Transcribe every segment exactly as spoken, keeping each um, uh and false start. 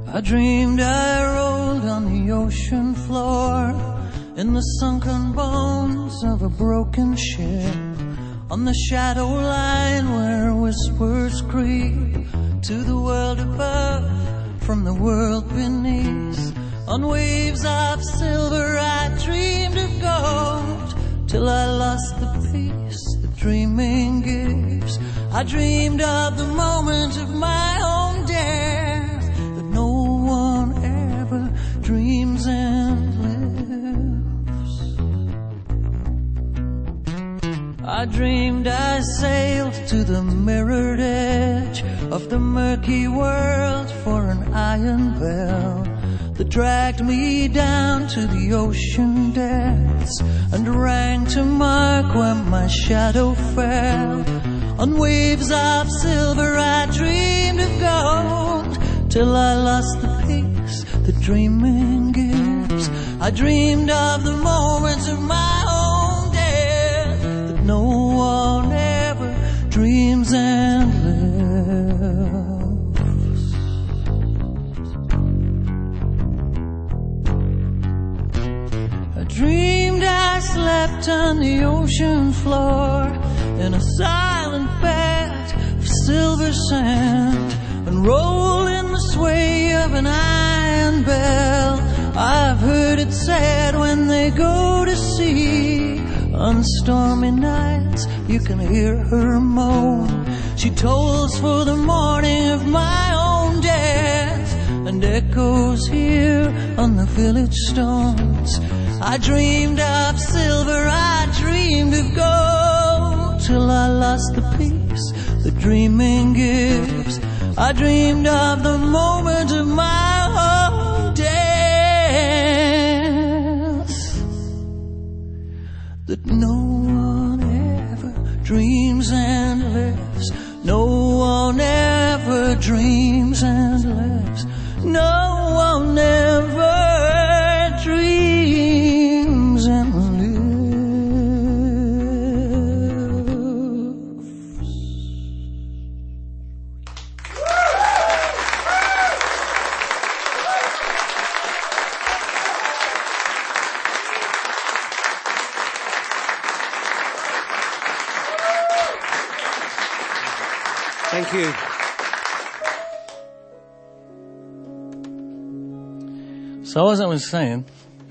I dreamed I rolled on the ocean floor in the sunken bones of a broken ship, on the shadow line where whispers creep to the world above from the world beneath. On waves of silver I dreamed of gold till I lost the peace that dreaming gives. I dreamed of the moment of my own death that no one ever dreams and lives. I dreamed I sailed to the mirrored edge of the murky world for an iron bell that dragged me down to the ocean depths and rang to mark where my shadow fell. On waves of silver I dreamed of gold till I lost the peace that dreaming gives. I dreamed of the moments of my own death that no one ever dreams and lives. I dreamed I slept on the ocean floor in a silent bed of silver sand and roll in the sway of an iron bell. I've heard it said when they go to sea on stormy nights you can hear her moan. She tolls for the morning of my own death and echoes here on the village stones. I dreamed of silver, I dreamed of gold till I lost the peace that dreaming gives. I dreamed of the moment of my own death that no one ever dreams and lives. No one ever dreams and lives. No one ever dreams and lives. Thank you. So as I was saying,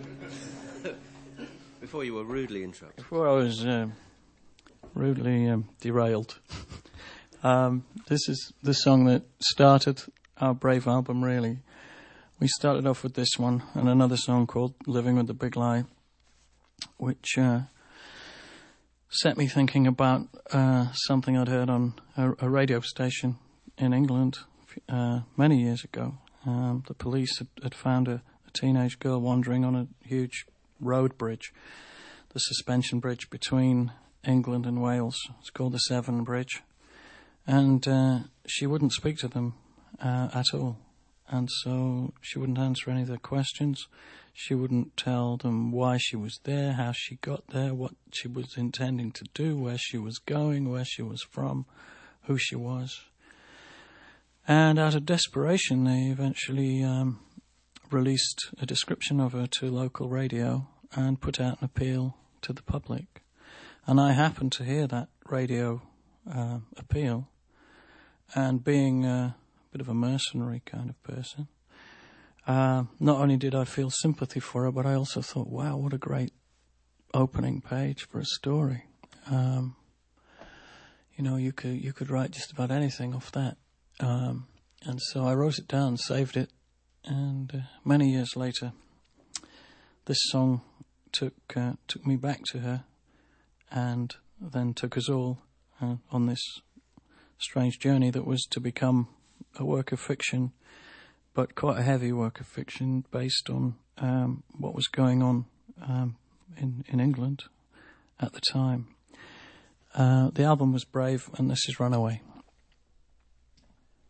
before you were rudely interrupted. Before I was uh, rudely um, derailed, um, this is the song that started our Brave album, really. We started off with this one and another song called Living with the Big Lie, which uh, set me thinking about uh, something I'd heard on a, a radio station in England uh, many years ago. Um, the police had, had found a, a teenage girl wandering on a huge road bridge, the suspension bridge between England and Wales. It's called the Severn Bridge. And uh, she wouldn't speak to them uh, at all. And so she wouldn't answer any of their questions. She wouldn't tell them why she was there, how she got there, what she was intending to do, where she was going, where she was from, who she was. And out of desperation, they eventually um, released a description of her to local radio and put out an appeal to the public. And I happened to hear that radio uh, appeal, and being a bit of a mercenary kind of person, uh, not only did I feel sympathy for her, but I also thought, wow, what a great opening page for a story. Um, you know, you could you could write just about anything off that. Um, and so I wrote it down, saved it, and uh, many years later, this song took uh, took me back to her, and then took us all uh, on this strange journey that was to become a work of fiction, but quite a heavy work of fiction based on um, what was going on um, in, in England at the time. Uh, the album was Brave, and this is Runaway.